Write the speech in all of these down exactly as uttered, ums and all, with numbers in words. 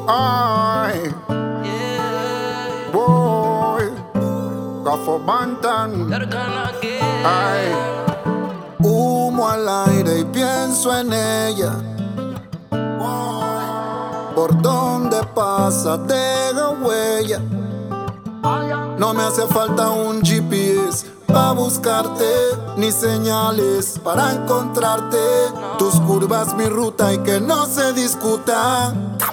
Ay, Yeah. boy, Gafo Bantan. Ay, humo al aire y pienso en ella. Por donde pasa deja huella. No me hace falta un G P S pa' buscarte, ni señales para encontrarte. Tus curvas mi ruta y que no se discuta.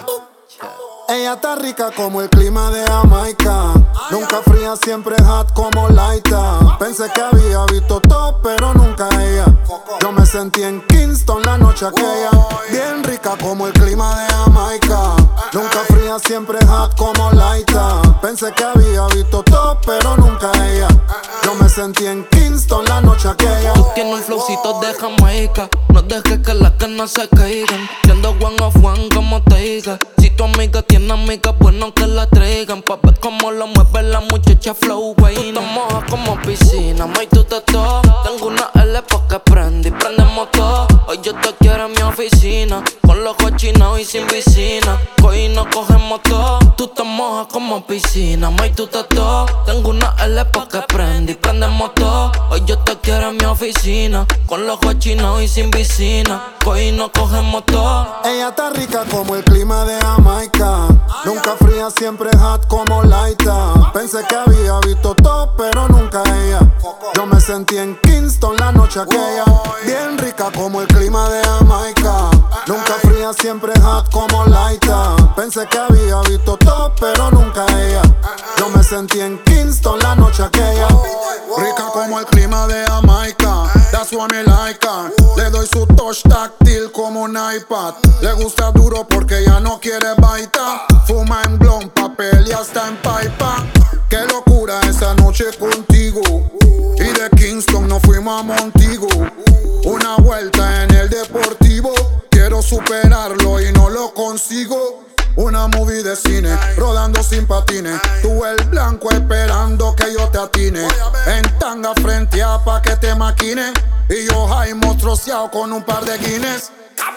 Ella está rica como el clima de Jamaica. Nunca fría, siempre hot como Laita. Pensé que había visto todo, pero nunca ella. Yo me sentí en Kingston la noche aquella. Bien rica como el clima de Jamaica. Nunca fría, siempre hot como Laita. Pensé que había visto todo, pero nunca ella. Yo me sentí en Kingston la noche aquella. Tú tienes un flowcito de Jamaica. No dejes que las canas se caigan. Siendo one of one como te diga. Si tu amiga tiene amigas, bueno que la traigan. Pa' ver cómo lo mueve la muchacha flow, güey. Tú te mojas como piscina, may tú te to. Tengo una L pa' que prende y prendemos todo. Hoy yo te quiero en mi oficina, con los ojos chinados y sin piscina. Hoy no cogemos todo. Tú te mojas como piscina, may tú te to. Tengo una L pa' que prende y prendemos todo. Hoy yo te quiero en mi oficina, con los ojos chinados y sin piscina. Hoy no cogemos todo. Ella está rica como el clima de Jamaica. Nunca fría, siempre hot como Laita. Pensé que había visto todo, pero nunca ella. Yo me sentí en Kingston la noche aquella. Bien rica como el clima de Jamaica. Nunca fría, siempre hot como Laita. Pensé que había visto todo, pero nunca ella. Yo me sentí en Kingston la noche aquella. Rica como el clima de Jamaica. That's what me like her. Le doy su touch táctil como un iPad. Le gusta duro porque ya no quiere baita. Fuma en blond, papel y hasta en pipa. Qué locura esa noche contigo. Y de Kingston nos fuimos a Montego. Una vuelta en el deportivo. Quiero superarlo y no lo consigo. Una movie de cine, rodando sin patines. Tú el blanco esperando que yo te atine. En tanga frente a pa' que te maquine. Y yo high troceado con un par de Guinness.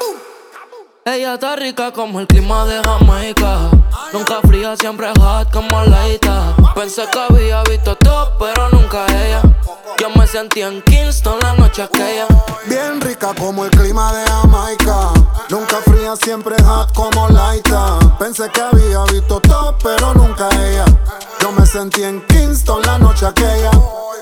Ella está rica como el clima de Jamaica. Nunca fría, siempre hot como Laita. Pensé que había visto todo, pero nunca ella. Yo me sentí en Kingston la noche aquella. Bien rica como el clima de Jamaica. Nunca fría, siempre hot como Laita. Pensé que había visto todo, pero nunca ella. Yo me sentí en Kingston la noche aquella.